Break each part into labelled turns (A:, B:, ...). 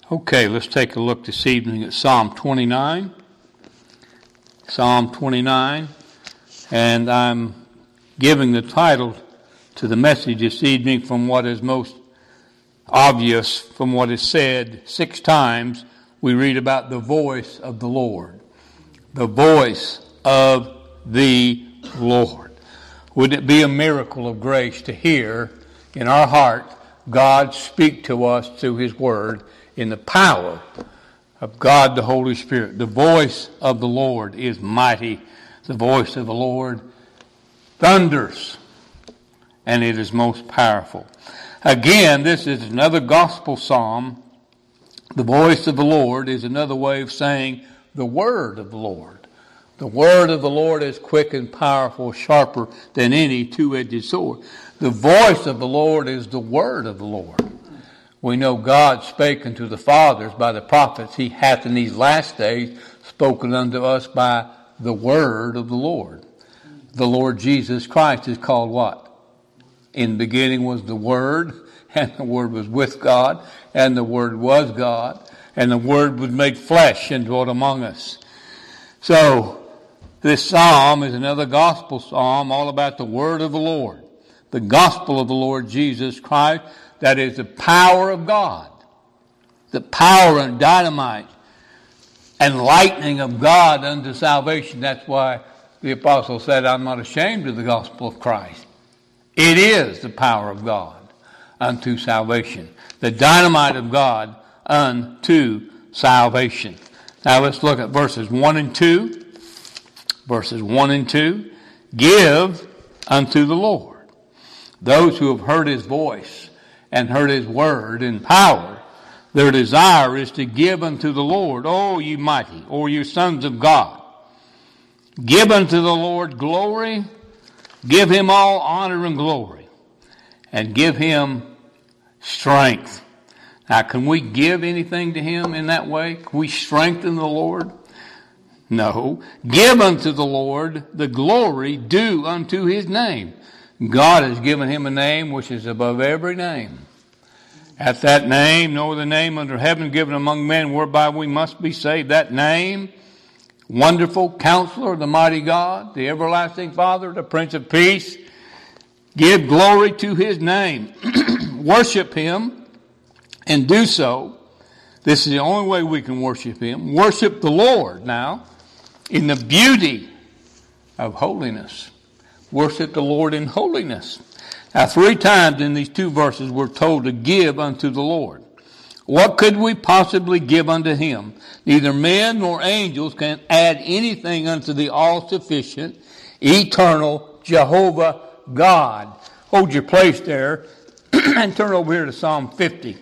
A: Okay, let's take a look this evening at Psalm 29. Psalm 29. And I'm giving the title to the message this evening from what is most obvious from what is said 6 times. We read about the voice of the Lord. The voice of the Lord. Wouldn't it be a miracle of grace to hear in our heart God speak to us through His Word in the power of God the Holy Spirit? The voice of the Lord is mighty. The voice of the Lord thunders, and it is most powerful. Again, this is another gospel psalm. The voice of the Lord is another way of saying the word of the Lord. The word of the Lord is quick and powerful, sharper than any two-edged sword. The voice of the Lord is the word of the Lord. We know God spake unto the fathers by the prophets. He hath in these last days spoken unto us by the word of the Lord. The Lord Jesus Christ is called what? In the beginning was the Word, and the Word was with God, and the Word was God, and the Word was made flesh and dwelt among us. So, this psalm is another gospel psalm all about the word of the Lord. The gospel of the Lord Jesus Christ, that is the power of God. The power and dynamite and lightning of God unto salvation. That's why the apostle said, I'm not ashamed of the gospel of Christ. It is the power of God unto salvation. The dynamite of God unto salvation. Now let's look at verses 1 and 2. Verses 1 and 2. Give unto the Lord. Those who have heard His voice and heard His word in power, their desire is to give unto the Lord, O ye mighty, or you sons of God. Give unto the Lord glory. Give Him all honor and glory. And give Him strength. Now, can we give anything to Him in that way? Can we strengthen the Lord? No. Give unto the Lord the glory due unto His name. God has given Him a name which is above every name. At that name, no other name under heaven given among men whereby we must be saved. That name, Wonderful Counselor, the mighty God, the everlasting Father, the Prince of Peace. Give glory to His name. Worship Him and do so. This is the only way we can worship Him. Worship the Lord now in the beauty of holiness. Worship the Lord in holiness. Now 3 times in these 2 verses we're told to give unto the Lord. What could we possibly give unto Him? Neither men nor angels can add anything unto the all-sufficient, eternal Jehovah God. Hold your place there and turn over here to Psalm 50.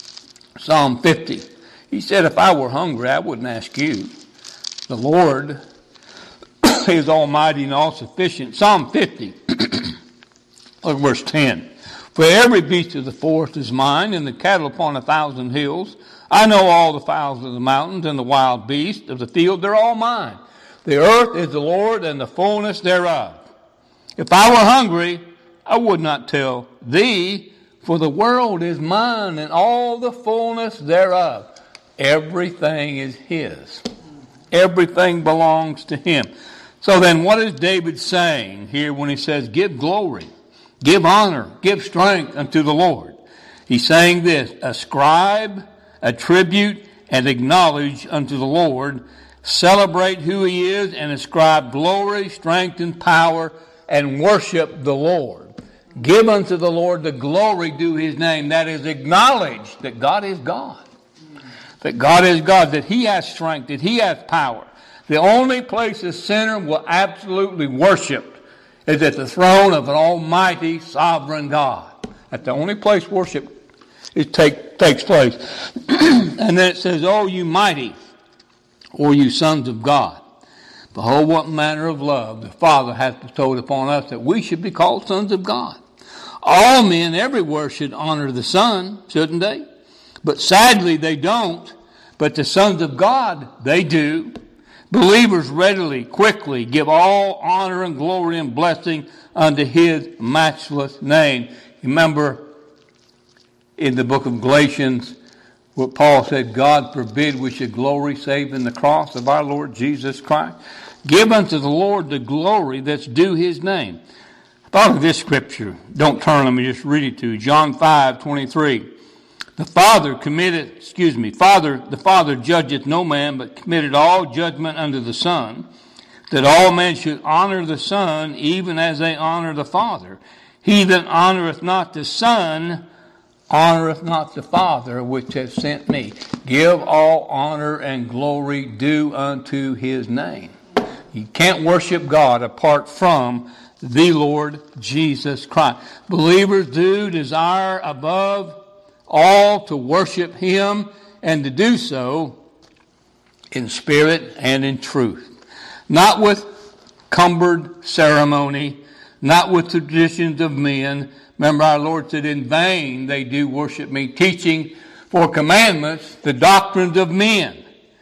A: Psalm 50. He said, if I were hungry, I wouldn't ask you. The Lord is almighty and all-sufficient. Psalm 50. Look at verse 10. For every beast of the forest is mine, and the cattle upon 1,000 hills. I know all the fowls of the mountains, and the wild beasts of the field. They're all mine. The earth is the Lord, and the fullness thereof. If I were hungry, I would not tell thee, for the world is mine, and all the fullness thereof. Everything is His. Everything belongs to Him. So then what is David saying here when he says, give glory? Give honor, give strength unto the Lord. He's saying this, ascribe, attribute, and acknowledge unto the Lord. Celebrate who He is and ascribe glory, strength, and power, and worship the Lord. Give unto the Lord the glory due His name. That is, acknowledge that God is God. That God is God, that He has strength, that He has power. The only place a sinner will absolutely worship is at the throne of an almighty, sovereign God. That's the only place worship takes place. And then it says, O you mighty, or you sons of God. Behold, what manner of love the Father hath bestowed upon us, that we should be called sons of God. All men everywhere should honor the Son, shouldn't they? But sadly, they don't. But the sons of God, they do. Believers readily, quickly give all honor and glory and blessing unto His matchless name. Remember in the book of Galatians what Paul said, God forbid we should glory save in the cross of our Lord Jesus Christ. Give unto the Lord the glory that's due his name. I thought of this scripture. Don't turn, let me just read it to you. John 5:23. The Father judgeth no man, but committed all judgment unto the Son, that all men should honor the Son, even as they honor the Father. He that honoreth not the Son, honoreth not the Father which hath sent me. Give all honor and glory due unto his name. You can't worship God apart from the Lord Jesus Christ. Believers do desire above all to worship him, and to do so in spirit and in truth. Not with cumbered ceremony, not with traditions of men. Remember, our Lord said, in vain they do worship me, teaching for commandments the doctrines of men.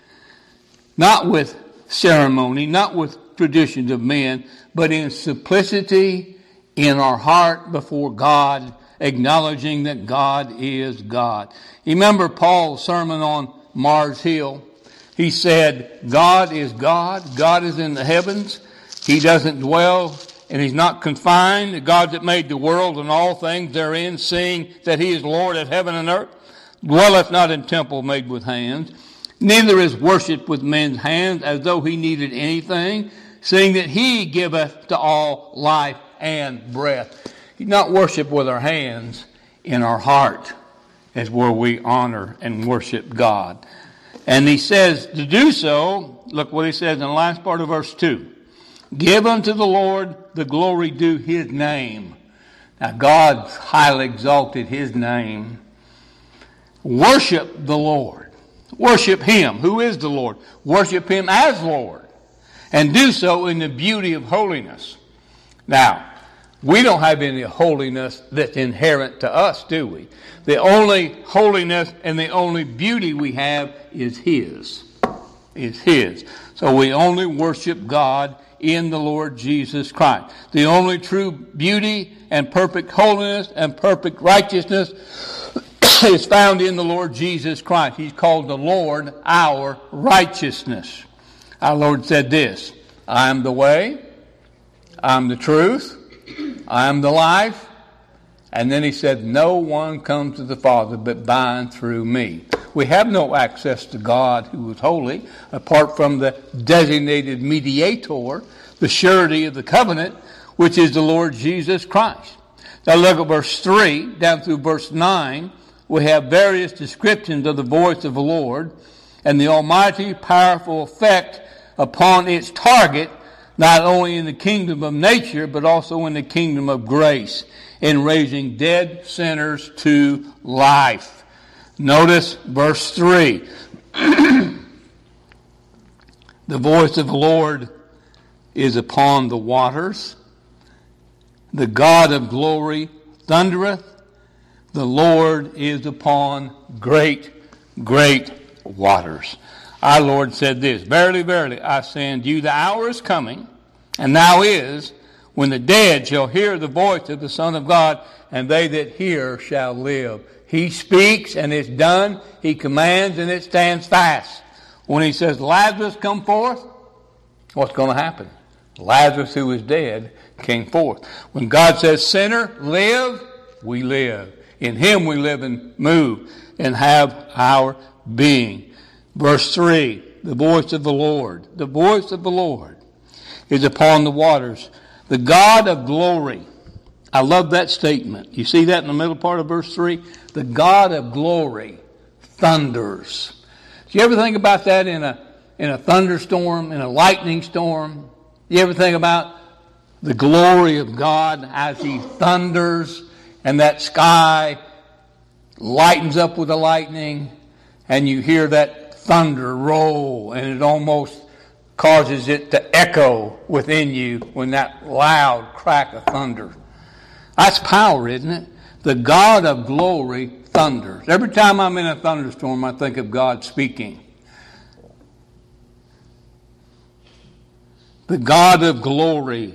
A: Not with ceremony, not with traditions of men, but in simplicity in our heart before God, acknowledging that God is God. You remember Paul's sermon on Mars Hill? He said, God is God. God is in the heavens. He doesn't dwell, and he's not confined. The God that made the world and all things therein, seeing that he is Lord of heaven and earth, dwelleth not in temple made with hands, neither is worshipped with men's hands as though he needed anything, seeing that he giveth to all life and breath. He's not worshipped with our hands. In our heart is where we honor and worship God. And he says to do so, look what he says in the last part of verse 2. Give unto the Lord the glory due his name. Now God's highly exalted his name. Worship the Lord. Worship him. Who is the Lord? Worship him as Lord. And do so in the beauty of holiness. Now, we don't have any holiness that's inherent to us, do we? The only holiness and the only beauty we have is his. Is his. So we only worship God in the Lord Jesus Christ. The only true beauty and perfect holiness and perfect righteousness is found in the Lord Jesus Christ. He's called the Lord our righteousness. Our Lord said this, I am the way, I am the truth, I am the life. And then he said, no one comes to the Father but by and through me. We have no access to God who is holy apart from the designated mediator, the surety of the covenant, which is the Lord Jesus Christ. Now look at verse 3 down through verse 9. We have various descriptions of the voice of the Lord and the almighty powerful effect upon its target, not only in the kingdom of nature, but also in the kingdom of grace, in raising dead sinners to life. Notice verse 3. The voice of the Lord is upon the waters. The God of glory thundereth. The Lord is upon great, great waters. Our Lord said this, verily, verily, I say unto you, the hour is coming, and now is, when the dead shall hear the voice of the Son of God, and they that hear shall live. He speaks, and it's done. He commands, and it stands fast. When he says, Lazarus, come forth, what's going to happen? Lazarus, who is dead, came forth. When God says, sinner, live, we live. In him we live and move and have our being. Verse 3, the voice of the Lord. The voice of the Lord is upon the waters. The God of glory. I love that statement. You see that in the middle part of verse 3? The God of glory thunders. Do you ever think about that in a thunderstorm, in a lightning storm? You ever think about the glory of God as he thunders and that sky lightens up with the lightning and you hear that thunder roll, and it almost causes it to echo within you when that loud crack of thunder. That's power, isn't it? The God of glory thunders. Every time I'm in a thunderstorm, I think of God speaking. The God of glory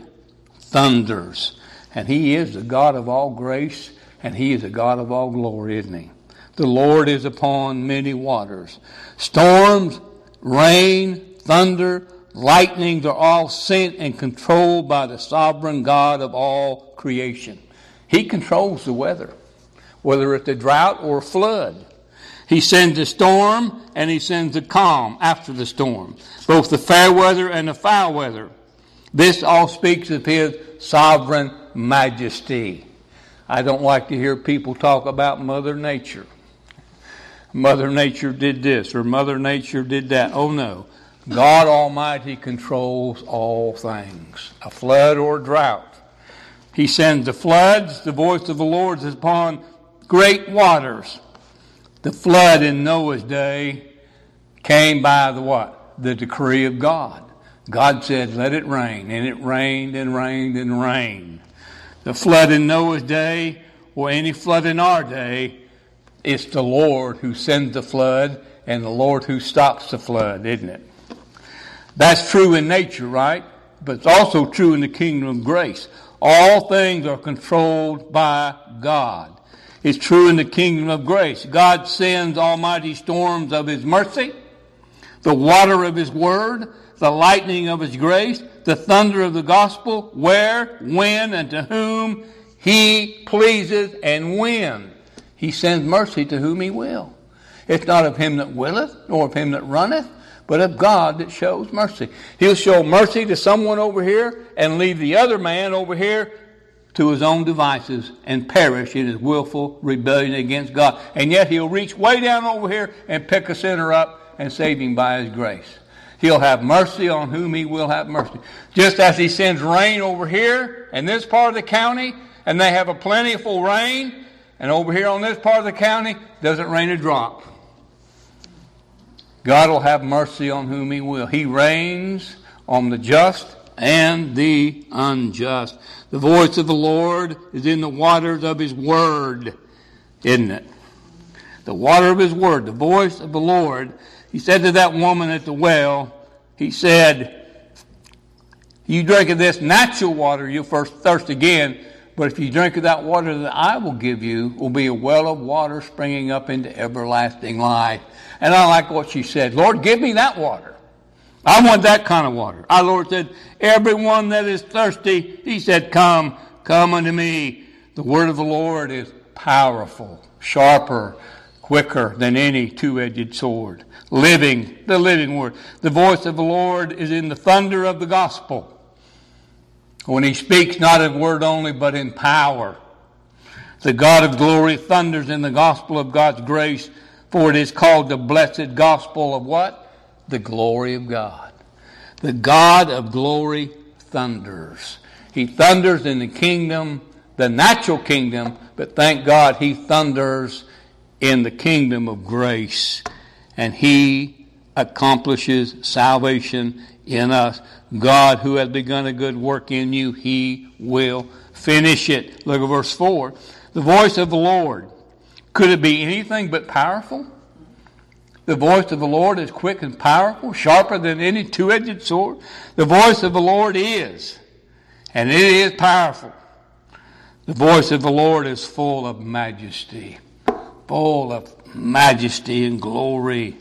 A: thunders. And he is the God of all grace, and he is the God of all glory, isn't he? The Lord is upon many waters. Storms, rain, thunder, lightning are all sent and controlled by the sovereign God of all creation. He controls the weather, whether it's a drought or a flood. He sends the storm and he sends the calm after the storm, both the fair weather and the foul weather. This all speaks of his sovereign majesty. I don't like to hear people talk about Mother Nature. Mother Nature did this or Mother Nature did that. Oh no. God Almighty controls all things. A flood or a drought. He sends the floods. The voice of the Lord is upon great waters. The flood in Noah's day came by the what? The decree of God. God said, let it rain. And it rained and rained and rained. The flood in Noah's day, or any flood in our day, it's the Lord who sends the flood and the Lord who stops the flood, isn't it? That's true in nature, right? But it's also true in the kingdom of grace. All things are controlled by God. It's true in the kingdom of grace. God sends almighty storms of his mercy, the water of his word, the lightning of his grace, the thunder of the gospel, where, when, and to whom he pleases, and when. He sends mercy to whom he will. It's not of him that willeth, nor of him that runneth, but of God that shows mercy. He'll show mercy to someone over here and leave the other man over here to his own devices and perish in his willful rebellion against God. And yet he'll reach way down over here and pick a sinner up and save him by his grace. He'll have mercy on whom he will have mercy. Just as he sends rain over here in this part of the county, and they have a plentiful rain, and over here on this part of the county, doesn't rain a drop. God will have mercy on whom he will. He reigns on the just and the unjust. The voice of the Lord is in the waters of his word, isn't it? The water of his word, the voice of the Lord. He said to that woman at the well, he said, you drink of this natural water, you'll first thirst again. But if you drink of that water that I will give you, will be a well of water springing up into everlasting life. And I like what she said. Lord, give me that water. I want that kind of water. Our Lord said, everyone that is thirsty, he said, come unto me. The word of the Lord is powerful, sharper, quicker than any two-edged sword. Living, the living word. The voice of the Lord is in the thunder of the gospel. When he speaks not in word only, but in power. The God of glory thunders in the gospel of God's grace, for it is called the blessed gospel of what? The glory of God. The God of glory thunders. He thunders in the kingdom, the natural kingdom, but thank God he thunders in the kingdom of grace. And he accomplishes salvation in us. God, who has begun a good work in you, he will finish it. Look at verse 4. The voice of the Lord. Could it be anything but powerful? The voice of the Lord is quick and powerful, sharper than any two-edged sword. The voice of the Lord is, and it is powerful. The voice of the Lord is full of majesty, full of majesty and glory.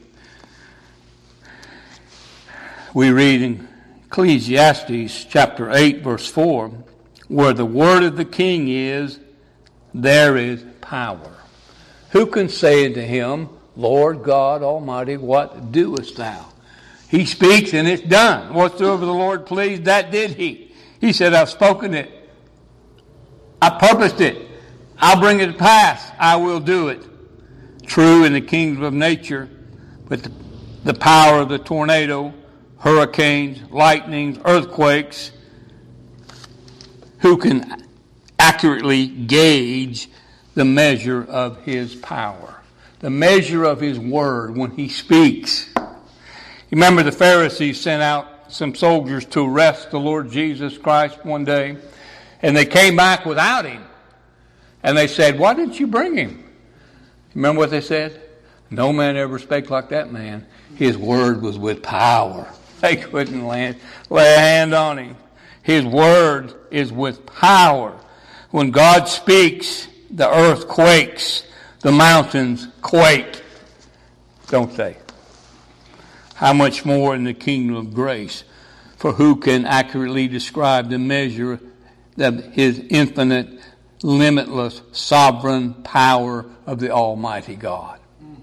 A: We read in Ecclesiastes chapter 8, verse 4, where the word of the king is, there is power. Who can say unto him, Lord God Almighty, what doest thou? He speaks and it's done. Whatsoever the Lord pleased, that did he. He said, I've spoken it. I purposed it. I'll bring it to pass. I will do it. True in the kingdom of nature, but the power of the tornado, hurricanes, lightnings, earthquakes, who can accurately gauge the measure of his power? The measure of his word when he speaks. Remember the Pharisees sent out some soldiers to arrest the Lord Jesus Christ one day, and they came back without him. And they said, why didn't you bring him? Remember what they said? No man ever spake like that man. His word was with power. They couldn't lay a hand on him. His word is with power. When God speaks, the earth quakes. The mountains quake, don't they? How much more in the kingdom of grace? For who can accurately describe the measure of his infinite, limitless, sovereign power of the Almighty God?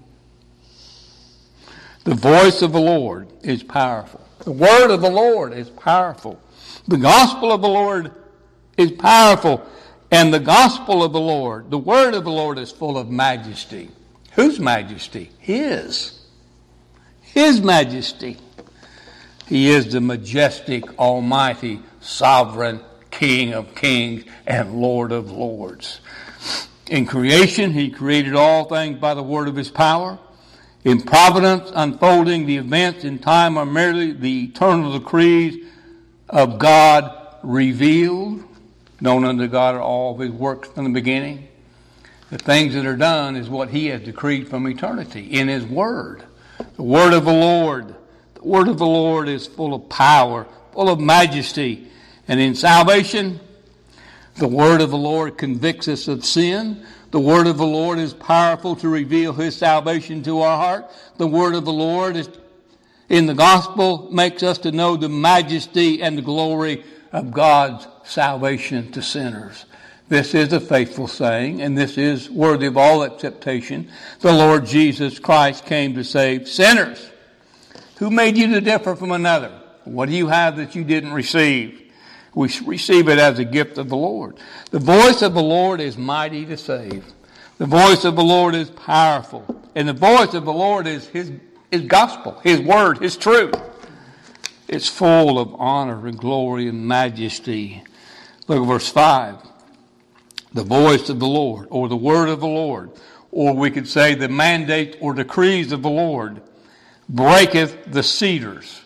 A: The voice of the Lord is powerful. The word of the Lord is powerful. The gospel of the Lord is powerful. And the gospel of the Lord, the word of the Lord, is full of majesty. Whose majesty? His. His majesty. He is the majestic, almighty, sovereign King of kings and Lord of lords. In creation, he created all things by the word of his power. In providence, unfolding the events in time are merely the eternal decrees of God revealed. Known unto God are all of his works from the beginning. The things that are done is what he has decreed from eternity in his word. The word of the Lord. The word of the Lord is full of power, full of majesty. And in salvation, the word of the Lord convicts us of sin. The word of the Lord is powerful to reveal his salvation to our heart. The word of the Lord is in the gospel makes us to know the majesty and the glory of God's salvation to sinners. This is a faithful saying, and this is worthy of all acceptation. The Lord Jesus Christ came to save sinners. Who made you to differ from another? What do you have that you didn't receive? We receive it as a gift of the Lord. The voice of the Lord is mighty to save. The voice of the Lord is powerful. And the voice of the Lord is his gospel, his word, his truth. It's full of honor and glory and majesty. Look at verse 5. The voice of the Lord, or the word of the Lord, or we could say the mandate or decrees of the Lord, breaketh the cedars.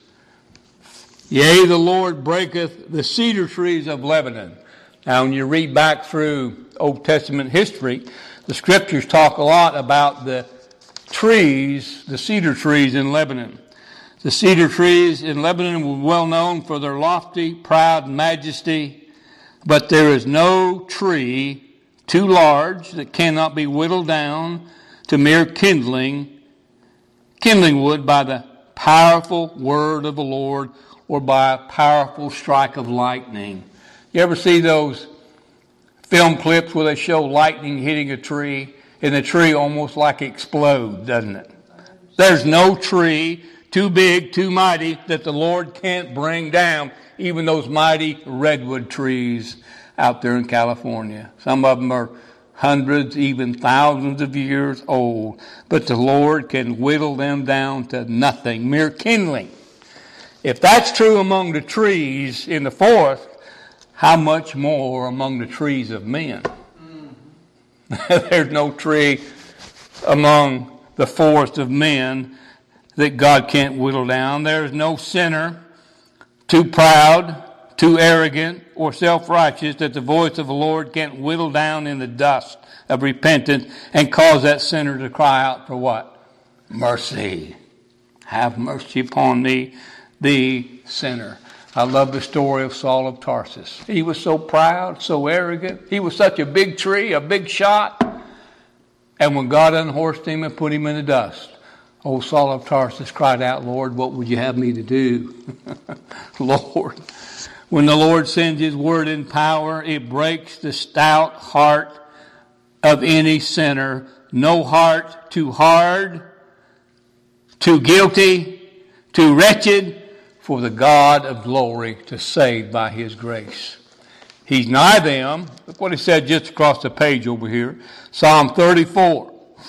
A: Yea, the Lord breaketh the cedar trees of Lebanon. Now, when you read back through Old Testament history, the scriptures talk a lot about the trees, the cedar trees in Lebanon. The cedar trees in Lebanon were well known for their lofty, proud majesty, but there is no tree too large that cannot be whittled down to mere kindling wood by the powerful word of the Lord or by a powerful strike of lightning. You ever see those film clips where they show lightning hitting a tree and the tree almost like explodes, doesn't it? There's no tree too big, too mighty that the Lord can't bring down, even those mighty redwood trees out there in California. Some of them are hundreds, even thousands of years old, but the Lord can whittle them down to nothing, mere kindling. If that's true among the trees in the forest, how much more among the trees of men? There's no tree among the forest of men that God can't whittle down. There's no sinner too proud, too arrogant, or self-righteous that the voice of the Lord can't whittle down in the dust of repentance and cause that sinner to cry out for what? Mercy. Have mercy upon me, the sinner. I love the story of Saul of Tarsus. He was so proud, so arrogant. He was such a big tree, a big shot. And when God unhorsed him and put him in the dust, old Saul of Tarsus cried out, Lord, what would you have me to do? Lord. When the Lord sends his word in power, it breaks the stout heart of any sinner. No heart too hard, too guilty, too wretched for the God of glory to save by his grace. He's nigh them. Look what he said just across the page over here. Psalm 34.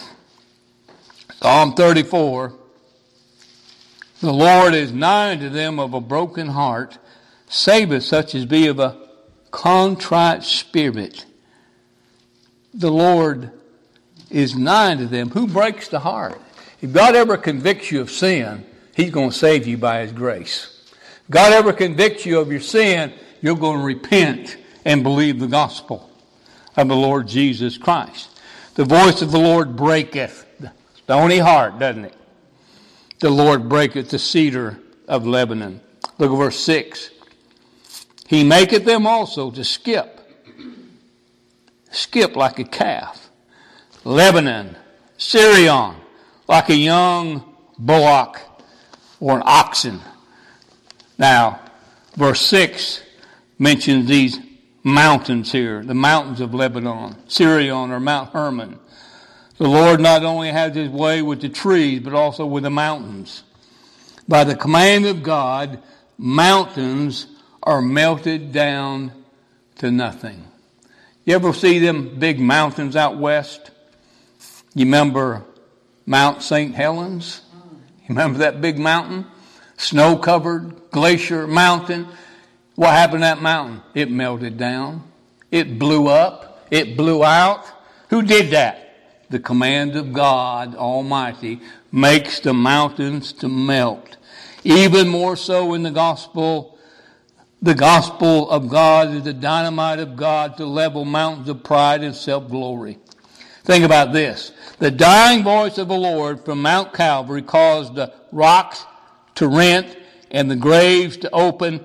A: Psalm 34. The Lord is nigh unto them of a broken heart, saveth such as be of a contrite spirit. The Lord is nigh unto them. Who breaks the heart? If God ever convicts you of sin, he's going to save you by his grace. If God ever convicts you of your sin, you're going to repent and believe the gospel of the Lord Jesus Christ. The voice of the Lord breaketh the stony heart, doesn't it? The Lord breaketh the cedar of Lebanon. Look at verse 6. He maketh them also to skip like a calf. Lebanon, Sirion, like a young bullock or an oxen. Now, verse 6 mentions these mountains here, the mountains of Lebanon, Sirion or Mount Hermon. The Lord not only has his way with the trees, but also with the mountains. By the command of God, mountains are melted down to nothing. You ever see them big mountains out west? You remember Mount St. Helens? You remember that big mountain? Snow-covered glacier mountain. What happened to that mountain? It melted down. It blew up. It blew out. Who did that? The command of God Almighty makes the mountains to melt. Even more so in the gospel. The gospel of God is the dynamite of God to level mountains of pride and self-glory. Think about this. The dying voice of the Lord from Mount Calvary caused the rocks to rent and the graves to open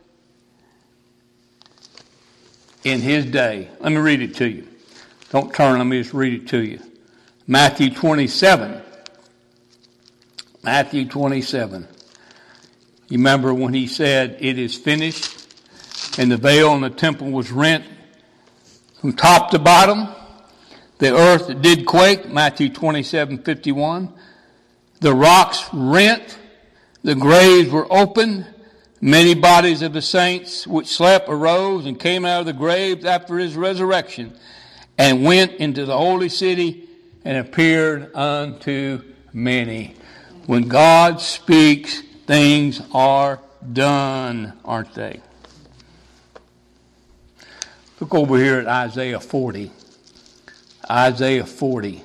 A: in his day. Let me read it to you. Don't turn, let me just read it to you. Matthew 27. Matthew 27. You remember when he said, "It is finished," and the veil in the temple was rent from top to bottom. The earth did quake, Matthew 27:51. The rocks rent, the graves were opened. Many bodies of the saints which slept arose and came out of the graves after his resurrection and went into the holy city and appeared unto many. When God speaks, things are done, aren't they? Look over here at Isaiah 40. Isaiah 40.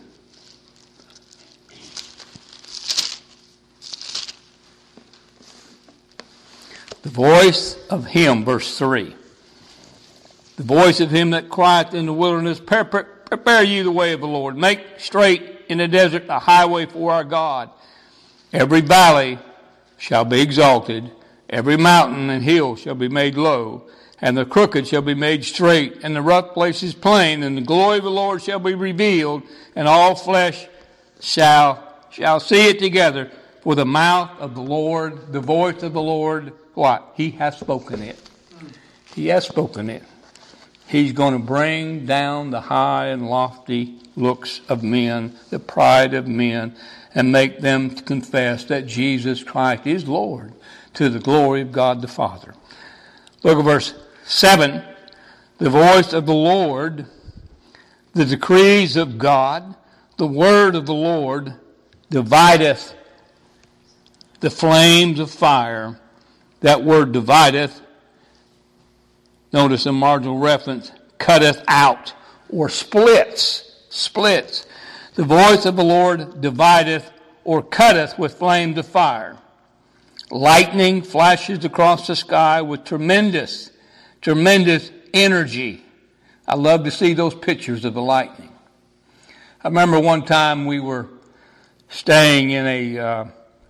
A: The voice of him, verse 3. The voice of him that crieth in the wilderness, prepare ye the way of the Lord. Make straight in the desert a highway for our God. Every valley shall be exalted. Every mountain and hill shall be made low. And the crooked shall be made straight, and the rough places plain, and the glory of the Lord shall be revealed, and all flesh shall see it together. For the mouth of the Lord, the voice of the Lord, what? He has spoken it. He has spoken it. He's going to bring down the high and lofty looks of men, the pride of men, and make them confess that Jesus Christ is Lord, to the glory of God the Father. Look at verse 7. The voice of the Lord, the decrees of God, the word of the Lord divideth the flames of fire. That word divideth, notice a marginal reference, cutteth out or splits. Splits. The voice of the Lord divideth or cutteth with flames of fire. Lightning flashes across the sky with tremendous energy. I love to see those pictures of the lightning. I remember one time we were staying in a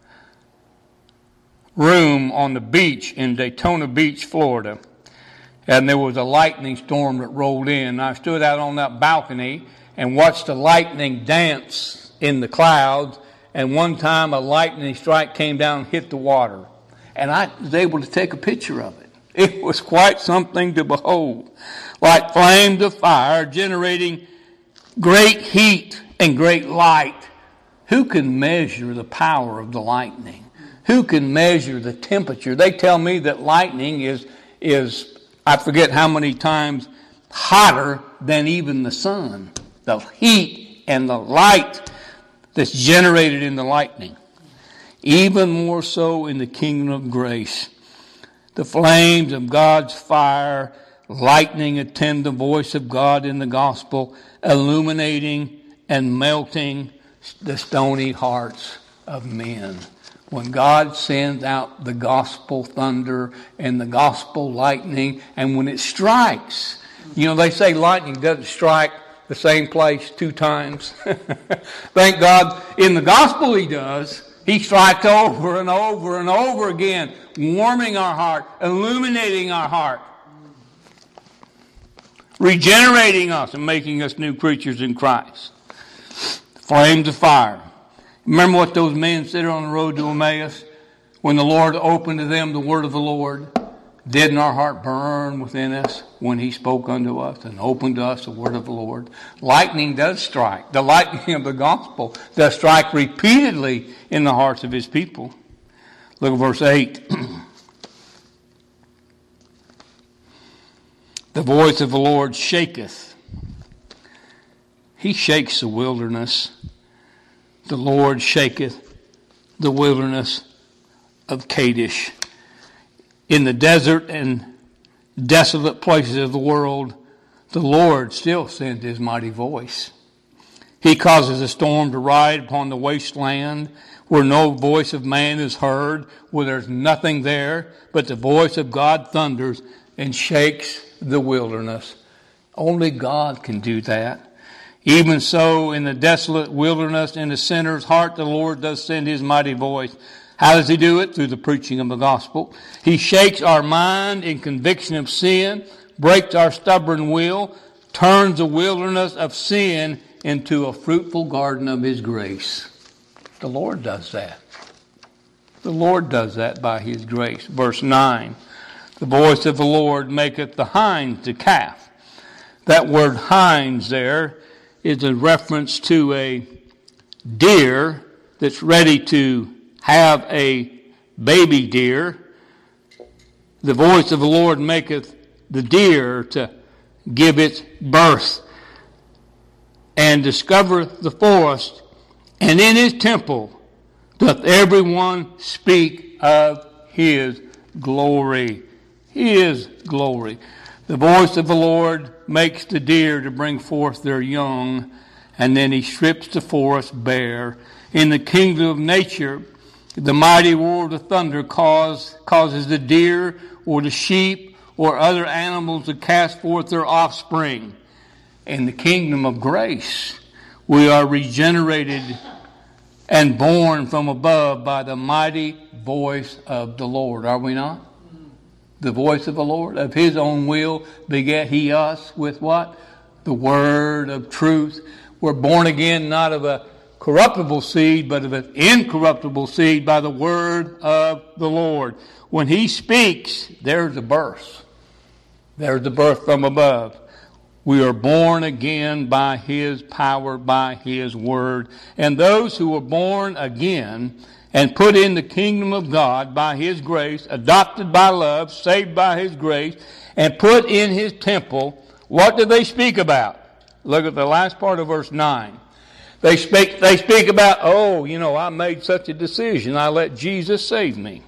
A: room on the beach in Daytona Beach, Florida. And there was a lightning storm that rolled in. I stood out on that balcony and watched the lightning dance in the clouds. And one time a lightning strike came down and hit the water. And I was able to take a picture of it. It was quite something to behold. Like flames of fire generating great heat and great light. Who can measure the power of the lightning? Who can measure the temperature? They tell me that lightning is I forget how many times hotter than even the sun. The heat and the light that's generated in the lightning. Even more so in the kingdom of grace. The flames of God's fire, lightning attend the voice of God in the gospel, illuminating and melting the stony hearts of men. When God sends out the gospel thunder and the gospel lightning, and when it strikes, you know, they say lightning doesn't strike the same place 2 times. Thank God in the gospel he does. He strikes over and over and over again, warming our heart, illuminating our heart, regenerating us and making us new creatures in Christ. Flames of fire. Remember what those men said on the road to Emmaus? When the Lord opened to them the word of the Lord, didn't our heart burn within us when he spoke unto us and opened to us the word of the Lord? Lightning does strike. The lightning of the gospel does strike repeatedly in the hearts of his people. Look at verse 8. The voice of the Lord shaketh. He shakes the wilderness. The Lord shaketh the wilderness of Kadesh. In the desert and desolate places of the world, the Lord still sends his mighty voice. He causes a storm to ride upon the wasteland where no voice of man is heard, where there's nothing there, but the voice of God thunders and shakes the wilderness. Only God can do that. Even so, in the desolate wilderness, in the sinner's heart, the Lord does send his mighty voice. How does he do it? Through the preaching of the gospel. He shakes our mind in conviction of sin, breaks our stubborn will, turns the wilderness of sin into a fruitful garden of his grace. The Lord does that. The Lord does that by his grace. Verse 9. The voice of the Lord maketh the hinds to calf. That word hinds there is a reference to a deer that's ready to have a baby deer. The voice of the Lord maketh the deer to give its birth, and discovereth the forest, and in his temple doth everyone speak of his glory. His glory. The voice of the Lord makes the deer to bring forth their young, and then he strips the forest bare. In the kingdom of nature, the mighty roar of the thunder causes the deer or the sheep or other animals to cast forth their offspring. In the kingdom of grace, we are regenerated and born from above by the mighty voice of the Lord. Are we not? The voice of the Lord, of his own will, begat he us with what? The word of truth. We're born again not of a corruptible seed, but of an incorruptible seed by the word of the Lord. When he speaks, there's a birth. There's the birth from above. We are born again by his power, by his word. And those who are born again and put in the kingdom of God by his grace, adopted by love, saved by his grace, and put in his temple, what do they speak about? Look at the last part of verse 9. They speak about, I made such a decision. I let Jesus save me.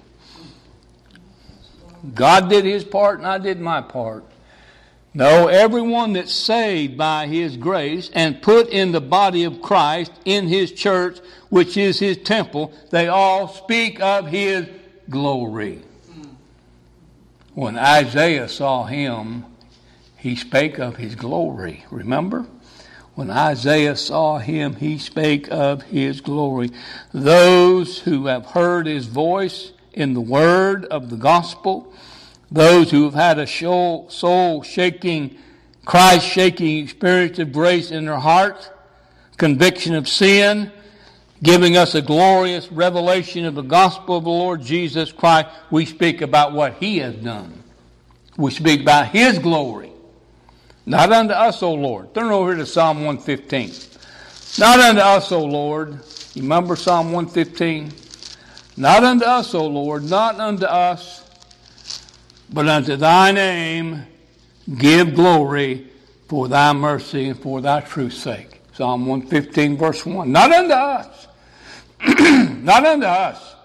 A: God did his part and I did my part. No, everyone that's saved by his grace and put in the body of Christ in his church, which is his temple, they all speak of his glory. When Isaiah saw him, he spake of his glory. Remember? When Isaiah saw him, he spake of his glory. Those who have heard his voice in the word of the gospel, those who have had a soul-shaking, Christ-shaking experience of grace in their hearts, conviction of sin, giving us a glorious revelation of the gospel of the Lord Jesus Christ, we speak about what he has done. We speak about his glory. Not unto us, O Lord. Turn over here to Psalm 115. Not unto us, O Lord. You remember Psalm 115? Not unto us, O Lord, not unto us, but unto thy name give glory for thy mercy and for thy truth's sake. Psalm 115, verse 1. Not unto us. Not unto us.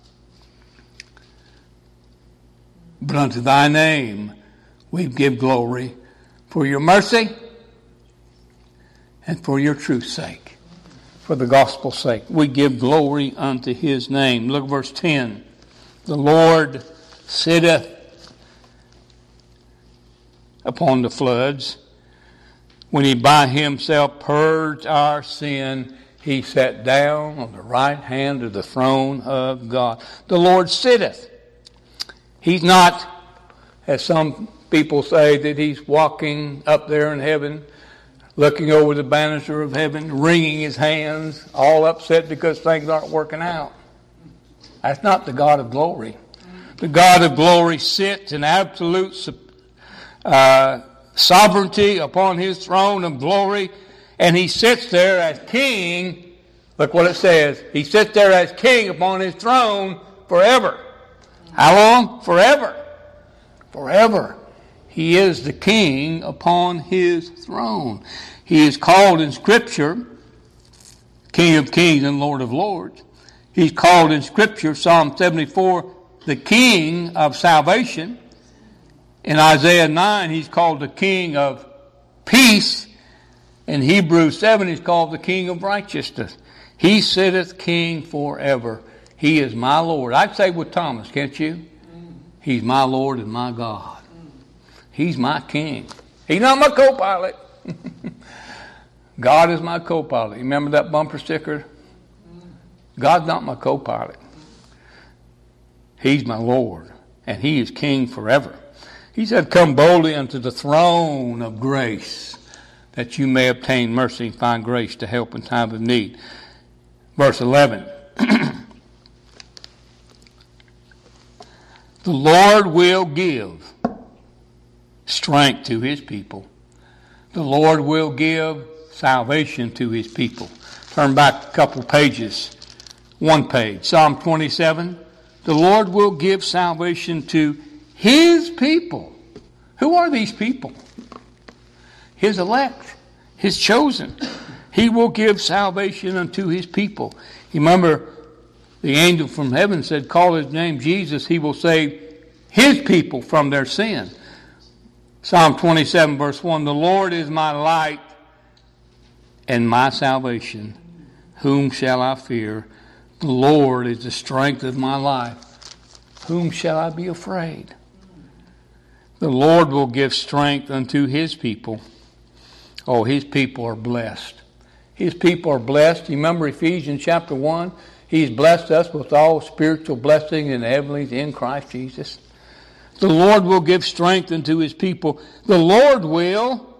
A: But unto thy name we give glory for your mercy and for your truth's sake. For the gospel's sake. We give glory unto his name. Look at verse 10. The Lord sitteth upon the floods. When he by himself purged our sin, he sat down on the right hand of the throne of God. The Lord sitteth. He's not, as some people say, that he's walking up there in heaven looking over the banister of heaven, wringing his hands, all upset because things aren't working out. That's not the God of glory. The God of glory sits in absolute sovereignty upon his throne of glory, and he sits there as king. Look what it says. He sits there as king upon his throne forever. How long? Forever. Forever. He is the king upon his throne. He is called in Scripture King of Kings and Lord of Lords. He's called in Scripture, Psalm 74, the King of Salvation. In Isaiah 9, he's called the King of Peace. In Hebrews 7, he's called the King of Righteousness. He sitteth King forever. He is my Lord. I'd say with Thomas, can't you? He's my Lord and my God. He's my King. He's not my co-pilot. God is my co-pilot. You remember that bumper sticker? God's not my co-pilot. He's my Lord, and he is King forever. He said, come boldly unto the throne of grace, that you may obtain mercy and find grace to help in time of need. Verse 11. The Lord will give strength to his people. The Lord will give salvation to his people. Turn back a couple pages. One page. Psalm 27. The Lord will give salvation to his people. Who are these people? His elect. His chosen. He will give salvation unto his people. You remember the angel from heaven said, call his name Jesus. He will save his people from their sin. Psalm 27 verse 1. The Lord is my light and my salvation. Whom shall I fear? The Lord is the strength of my life. Whom shall I be afraid? The Lord will give strength unto his people. Oh, his people are blessed. His people are blessed. You remember Ephesians chapter 1? He's blessed us with all spiritual blessings in the heavenlies in Christ Jesus. The Lord will give strength unto his people. The Lord will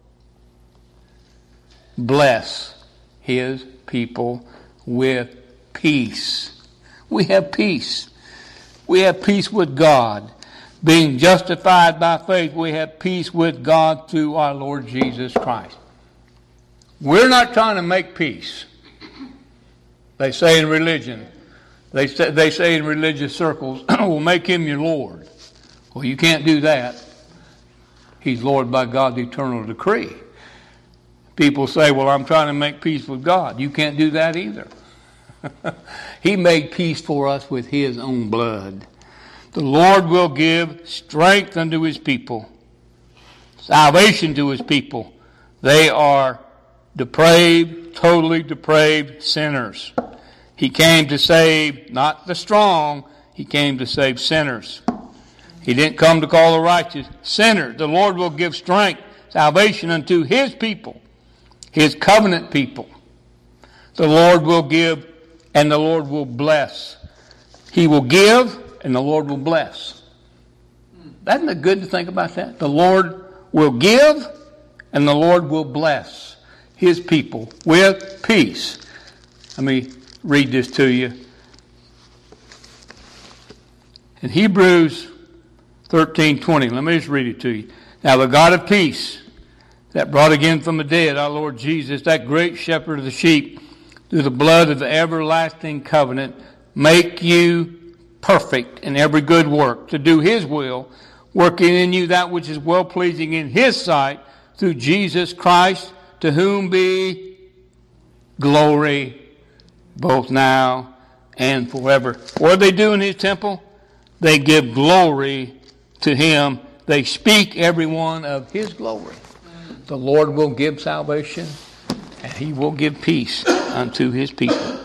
A: bless his people with peace. We have peace. We have peace with God. Being justified by faith, we have peace with God through our Lord Jesus Christ. We're not trying to make peace. They say in religion, they say in religious circles, we'll make him your Lord. Well, you can't do that. He's Lord by God's eternal decree. People say, well, I'm trying to make peace with God. You can't do that either. He made peace for us with his own blood. The Lord will give strength unto his people, salvation to his people. They are depraved, totally depraved sinners. He came to save not the strong, he came to save sinners. He didn't come to call the righteous sinners. The Lord will give strength, salvation unto his people, his covenant people. The Lord will give and the Lord will bless. He will give and the Lord will bless. Isn't it good to think about that? The Lord will give and the Lord will bless his people with peace. Let me read this to you. In Hebrews 13:20, let me just read it to you. Now the God of peace that brought again from the dead our Lord Jesus, that great shepherd of the sheep, through the blood of the everlasting covenant, make you perfect in every good work, to do his will, working in you that which is well-pleasing in his sight, through Jesus Christ, to whom be glory both now and forever. What do they do in his temple? They give glory to him. They speak every one of his glory. The Lord will give salvation and he will give peace unto his people.